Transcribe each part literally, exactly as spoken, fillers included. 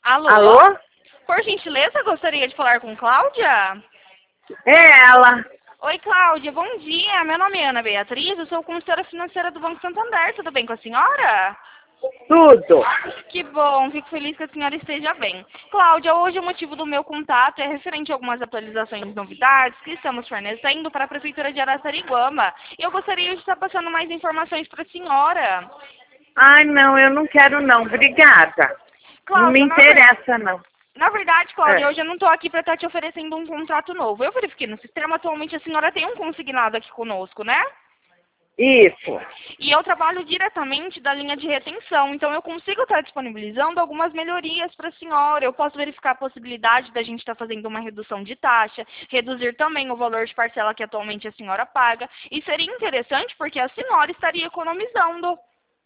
Alô? Alô? Por gentileza, gostaria de falar com Cláudia? É ela. Oi, Cláudia, bom dia. Meu nome é Ana Beatriz, eu sou consultora financeira do Banco Santander. Tudo bem com a senhora? Tudo. Que bom, fico feliz que a senhora esteja bem. Cláudia, hoje o motivo do meu contato é referente a algumas atualizações e novidades que estamos fornecendo para a Prefeitura de Araçariguama. E eu gostaria de estar passando mais informações para a senhora. Ai, não, eu não quero não. Obrigada. Não me Cláudia, na, ver... interessa, não. na verdade, Cláudia, É. hoje eu não estou aqui para estar te oferecendo um contrato novo. Eu verifiquei no sistema, atualmente a senhora tem um consignado aqui conosco, né? Isso. E eu trabalho diretamente da linha de retenção, então eu consigo estar disponibilizando algumas melhorias para a senhora. Eu posso verificar a possibilidade da gente estar fazendo uma redução de taxa, reduzir também o valor de parcela que atualmente a senhora paga. E seria interessante porque a senhora estaria economizando.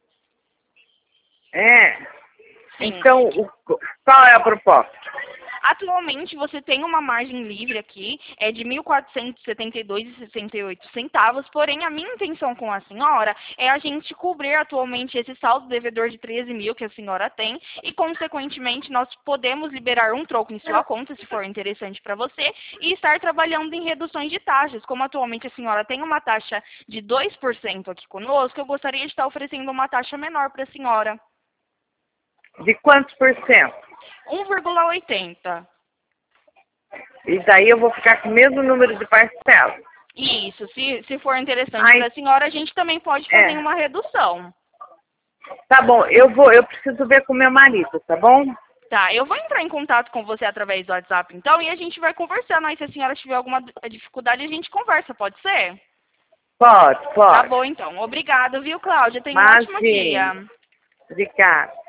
É. Sim. Então, o- qual é a proposta? Atualmente você tem uma margem livre aqui, é de mil quatrocentos e setenta e dois reais e sessenta e oito centavos, porém a minha intenção com a senhora é a gente cobrir atualmente esse saldo devedor de treze mil que a senhora tem e, consequentemente, nós podemos liberar um troco em sua conta, se for interessante para você, e estar trabalhando em reduções de taxas. Como atualmente a senhora tem uma taxa de dois por cento aqui conosco, eu gostaria de estar oferecendo uma taxa menor para a senhora. De quantos por cento? um vírgula oitenta. E daí eu vou ficar com o mesmo número de parcelas. Isso, se, se for interessante Ai, para a senhora, a gente também pode fazer é. uma redução. Tá bom, eu vou, eu preciso ver com meu marido, tá bom? Tá, eu vou entrar em contato com você através do WhatsApp, então, e a gente vai conversando. Aí, se a senhora tiver alguma dificuldade, a gente conversa, pode ser? Pode, Tá pode. bom, então. Obrigada, viu, Cláudia? Tenha um ótimo Imagina. dia. Obrigada.